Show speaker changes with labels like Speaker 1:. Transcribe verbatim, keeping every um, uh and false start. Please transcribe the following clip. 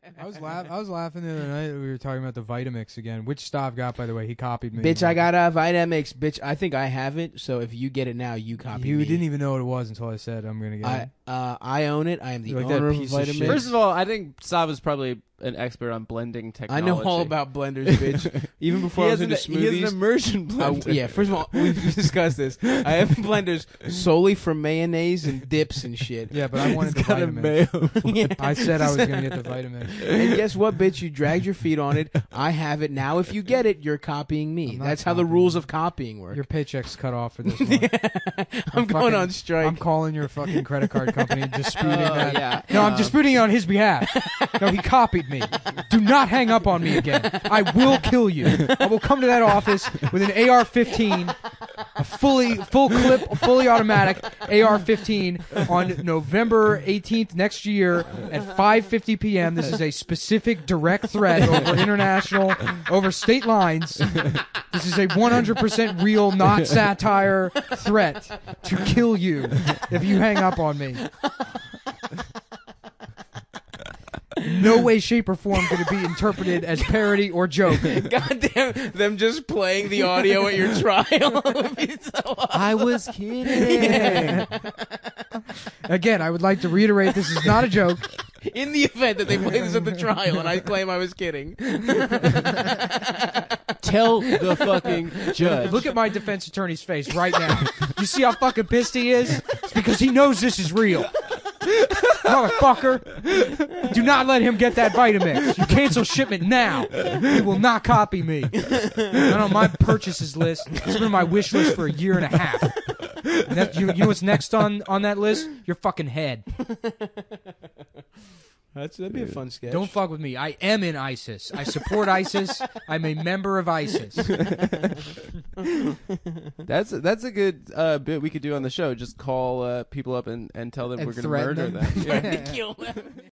Speaker 1: I was laugh. I was laughing the other night. We were talking about the Vitamix again, which Stav got, by the way. He copied me.
Speaker 2: Bitch, I got a Vitamix. Bitch, I think I have it. So if you get it now, you copy
Speaker 1: You
Speaker 2: me.
Speaker 1: didn't even know what it was until I said I'm gonna get
Speaker 2: I
Speaker 1: it.
Speaker 2: uh, I own it. I am the
Speaker 1: Like that
Speaker 2: owner of
Speaker 1: piece of
Speaker 2: Vitamix.
Speaker 1: shit.
Speaker 3: First of all, I think Sav is probably an expert on blending
Speaker 2: I
Speaker 3: technology.
Speaker 2: know all about blenders, bitch. Even before
Speaker 3: he
Speaker 2: I was
Speaker 3: has
Speaker 2: into
Speaker 3: an, He has
Speaker 2: smoothies.
Speaker 3: an immersion
Speaker 2: I-
Speaker 3: blender.
Speaker 2: yeah, first of all, we've discussed this. I have blenders solely for mayonnaise and dips and shit.
Speaker 1: Yeah, but I wanted the
Speaker 3: He's got a
Speaker 1: Vitamix.
Speaker 3: mayo.
Speaker 2: Yeah.
Speaker 1: I said I was gonna get the Vitamix.
Speaker 2: And guess what, bitch? You dragged your feet on it. I have it now. If you get it, you're copying me.
Speaker 1: I'm not
Speaker 2: That's how the
Speaker 1: copying
Speaker 2: rules
Speaker 1: you.
Speaker 2: of copying work.
Speaker 1: Your paycheck's cut off for this month.
Speaker 2: I'm going
Speaker 1: fucking-
Speaker 2: on strike.
Speaker 1: I'm calling your fucking credit card company and disputing
Speaker 3: Oh,
Speaker 1: that.
Speaker 3: yeah.
Speaker 1: No, I'm
Speaker 3: Um,
Speaker 1: disputing it on his behalf. No, he copied me. Do not hang up on me again. I will kill you. I will come to that office with an A R fifteen, a fully full clip, fully automatic A R fifteen on November eighteenth next year at five fifty p.m. This is a specific direct threat over international, over state lines. This is a one hundred percent real, not satire threat to kill you if you hang up on me. In no way, shape, or form could it be interpreted as parody or joke.
Speaker 2: Goddamn, them just playing the audio at your trial would be so awesome.
Speaker 3: I was kidding.
Speaker 1: Again, I would like to reiterate this is not a joke.
Speaker 2: In the event that they play this at the trial and I claim I was kidding.
Speaker 3: Tell the fucking judge.
Speaker 1: Look at my defense attorney's face right now. You see how fucking pissed he is? It's because he knows this is real. Motherfucker. Do not let him get that Vitamix. You cancel shipment now. He will not copy me. Not on my purchases list. It's been on my wish list for a year and a half. And that, you, you know what's next on, on that list? Your fucking head.
Speaker 2: That's, that'd be a fun sketch.
Speaker 1: Don't fuck with me. I am in ISIS. I support ISIS. I'm a member of ISIS.
Speaker 3: That's that's a good uh, bit we could do on the show. Just call uh, people up and, and tell them
Speaker 1: And
Speaker 3: we're going to
Speaker 1: threaten
Speaker 3: murder
Speaker 1: them.
Speaker 3: them. Yeah.
Speaker 2: kill them.